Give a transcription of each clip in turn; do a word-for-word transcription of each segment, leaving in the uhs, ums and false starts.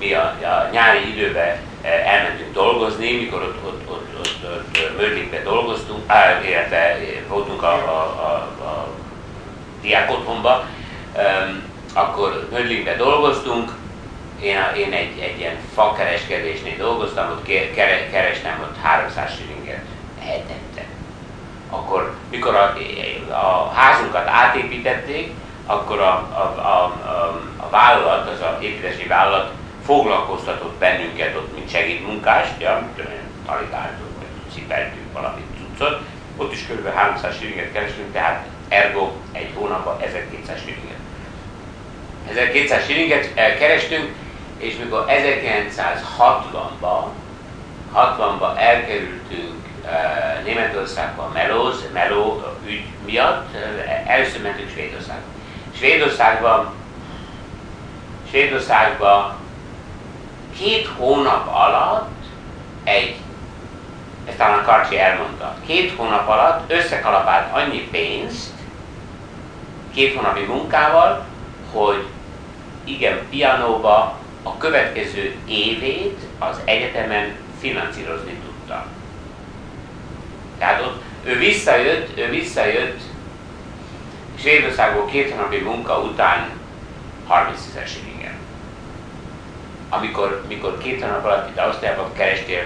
mi a, a nyári időben elmentünk dolgozni, mikor ott, ott, ott, ott, ott Mödlingben dolgoztunk, á, illetve voltunk a, a, a, a diák otthonba, um, akkor Mödlingben dolgoztunk, én, én egy, egy ilyen fakereskedésnél dolgoztam, ott kere, kerestem ott háromszáz shillinget hetente. Akkor, mikor a, a házunkat átépítették, akkor a, a, a, a, a vállalat, az a építési vállalat foglalkoztatott bennünket ott, mint segédmunkást, ja, talibáltunk, cipeltünk valamit cuccot, ott is kb. háromszáz shillinget kerestünk, tehát ergo egy hónapban ezerkétszáz shillinget. ezerkétszáz shillinget kerestünk, és mikor ezerkilencszázhatvanban hatvanban elkerültünk uh, Németországba melóz, meló ügy miatt, uh, először mentünk Svédországba. Svédországban, Svédországban két hónap alatt egy, ezt talán Karcsi elmondta, két hónap alatt összekalapált annyi pénzt, két hónapi munkával, hogy igen, pianóba a következő évét az egyetemen finanszírozni tudta. Tehát ott ő visszajött, ő visszajött Svédországból két hónapi munka után harmincezer shillingen. Amikor mikor két hónap alatt itt Ausztriában kerestél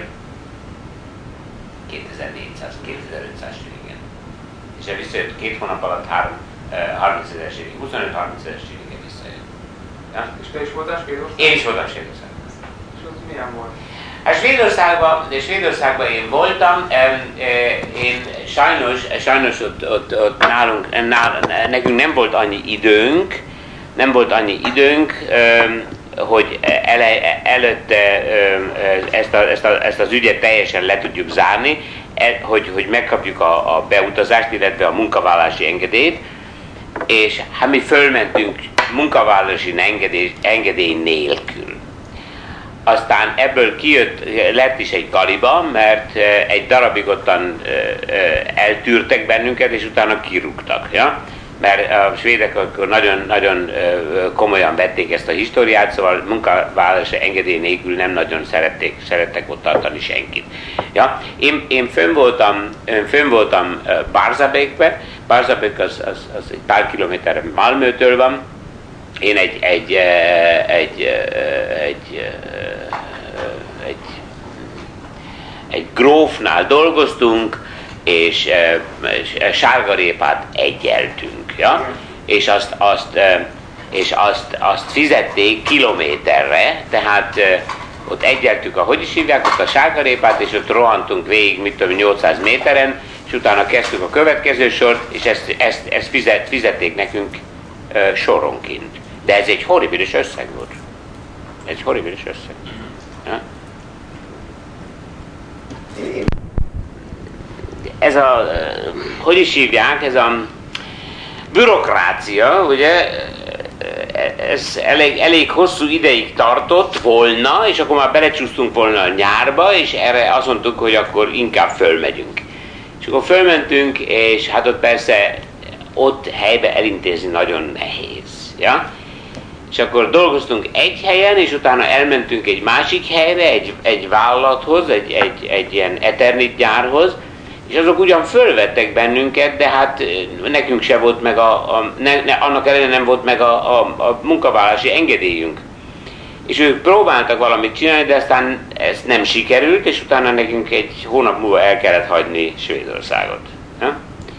kétezer-négyszáz-kétezer-ötszáz shillingen. És ő visszajött két hónap alatt harmincezer shilling, huszonöt-harmincezer shillingen visszajött. Ja? És te is voltál Svédországban? Én is voltam Svédországban. És az milyen volt? Hát Svédországban, Svédországban én voltam, én sajnos, sajnos ott, ott, ott nálunk, nál, nekünk nem volt annyi időnk, nem volt annyi időnk, hogy ele, előtte ezt, a, ezt, a, ezt az ügyet teljesen le tudjuk zárni, hogy, hogy megkapjuk a, a beutazást, illetve a munkavállalási engedélyt, és hát mi fölmentünk munkavállalási engedély, engedély nélkül. Aztán ebből kijött, lett is egy galiba, mert egy darabig ottan eltűrtek bennünket, és utána kirúgtak. Ja? Mert a svédek akkor nagyon, nagyon komolyan vették ezt a históriát, szóval munkavállalási engedély nélkül nem nagyon szerették, szerettek ott tartani senkit. Ja? Én, én fönn voltam, fönn voltam Barsebäckbe, Barsebäck az, az, az egy pár kilométerre Malmötől van. Én egy, egy, egy, egy, egy, egy grófnál dolgoztunk, és, és sárgarépát egyeltünk, ja? És azt, azt, és azt, azt fizették kilométerre, tehát ott egyeltük, ahogy is hívják, ott a sárgarépát, és ott rohantunk végig, mit tudom, nyolcszáz méteren, és utána kezdtük a következő sort, és ezt, ezt, ezt fizet, fizették nekünk soronként. De ez egy horribilis összeg volt. Ez egy horribilis összeg. Ja? Ez a, hogy is hívják, ez a bürokrácia, ugye, ez elég, elég hosszú ideig tartott volna, és akkor már belecsúsztunk volna a nyárba, és erre azt mondtuk, hogy akkor inkább fölmegyünk. És akkor fölmentünk, és hát ott persze ott helybe elintézni nagyon nehéz. Ja? És akkor dolgoztunk egy helyen, és utána elmentünk egy másik helyre, egy, egy vállalathoz, egy, egy, egy ilyen Eternit gyárhoz, és azok ugyan fölvettek bennünket, de hát nekünk se volt meg a, a ne, ne, annak ellenére nem volt meg a, a, a munkavállalási engedélyünk. És ők próbáltak valamit csinálni, de aztán ez nem sikerült, és utána nekünk egy hónap múlva el kellett hagyni Svédországot. Ja?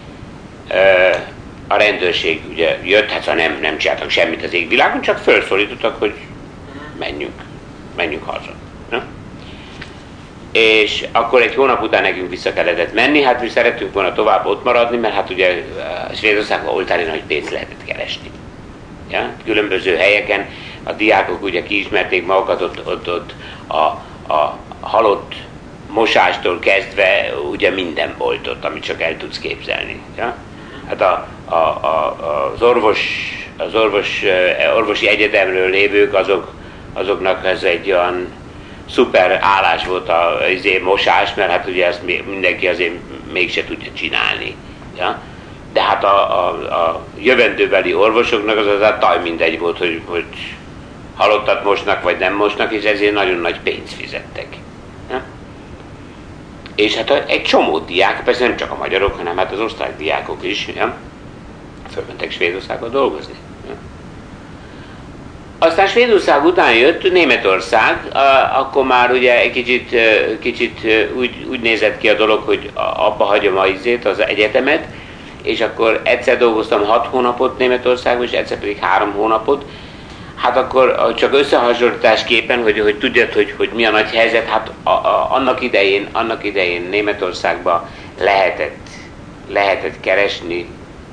A rendőrség ugye jött, hát ha nem, nem csináltak semmit az égvilágon, csak felszólítottak, hogy menjünk, menjünk haza. Ja? És akkor egy hónap után nekünk vissza kellett menni, hát mi szerettünk volna tovább ott maradni, mert hát ugye Svédországban oltári nagy pénzt lehetett keresni. Ja? Különböző helyeken a diákok ugye kiismerték magukat, ott, ott, ott a, a halott mosástól kezdve ugye minden volt ott, amit csak el tudsz képzelni. Ja? Hát a, a, a, az orvos, az orvos, orvosi egyetemről lévők, azok, azoknak ez egy olyan szuper állás volt a azért mosás, mert hát ugye ezt mindenki azért mégse tudja csinálni. Ja? De hát a, a, a jövendőbeli orvosoknak az az a taj mindegy volt, hogy, hogy halottat mosnak, vagy nem mosnak, és ezért nagyon nagy pénzt fizettek. Ja? És hát egy csomó diák, persze nem csak a magyarok, hanem hát az osztrák diákok is, ja? Fölmentek Svédországba dolgozni. Ja? Aztán Svédország után jött Németország, akkor már ugye egy kicsit, kicsit úgy, úgy nézett ki a dolog, hogy abba hagyom a izét, az egyetemet, és akkor egyszer dolgoztam hat hónapot Németországban, és egyszer pedig három hónapot. Hát akkor csak összehasonlításképpen, hogy, hogy tudjad, hogy, hogy mi a nagy helyzet, hát a, a, annak idején, annak idején Németországban lehetett, lehetett keresni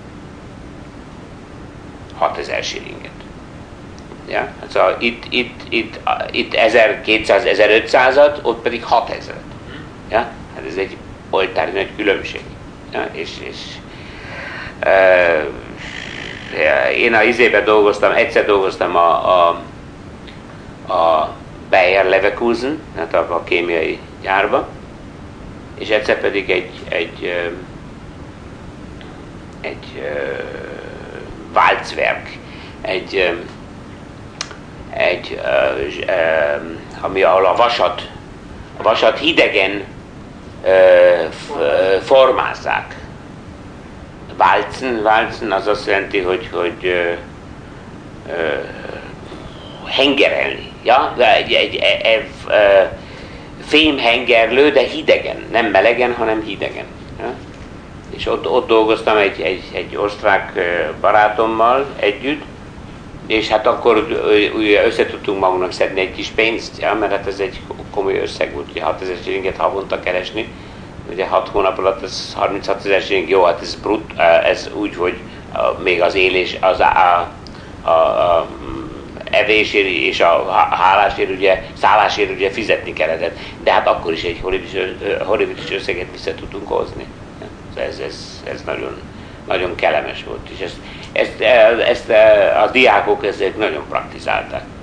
hatezer shillinget. Ja? Hát szóval itt, itt, itt, itt ezerkétszáz-ezerötszázat, ott pedig hatezer. Ja? Hát ez egy oltári nagy különbség. Ja? És, és uh, én a izében dolgoztam, egyszer dolgoztam a, a, a Bayer Leverkusen, hát a, a kémiai gyárba, és egyszer pedig egy, egy, egy, egy Walzwerk, egy, egy ami ahol a vasat, a vasat hidegen formázzák. Walzen, walzen az azt jelenti, hogy, hogy ö, ö, hengerelni. Ja? Egy, egy, egy, egy ö, fémhengerlő, de hidegen. Nem melegen, hanem hidegen. Ja? És ott, ott dolgoztam egy, egy, egy osztrák barátommal együtt, és hát akkor össze tudtunk magunknak szedni egy kis pénzt, ja? Mert hát ez egy komoly összeg volt, ugye hatezer shillinget havonta keresni. Ugye hat hónap alatt ez harminchat ezer shilling, jó, hát ez brut, ez úgy, hogy még az élés, az a, a, a evésért és a hálásért, ugye, szállásért ugye fizetni kellett, de hát akkor is egy horribilis összeget vissza tudtunk hozni. Ez, ez, ez nagyon, nagyon kellemes volt, és ezt, ezt, ezt a diákok ezek nagyon praktizálták.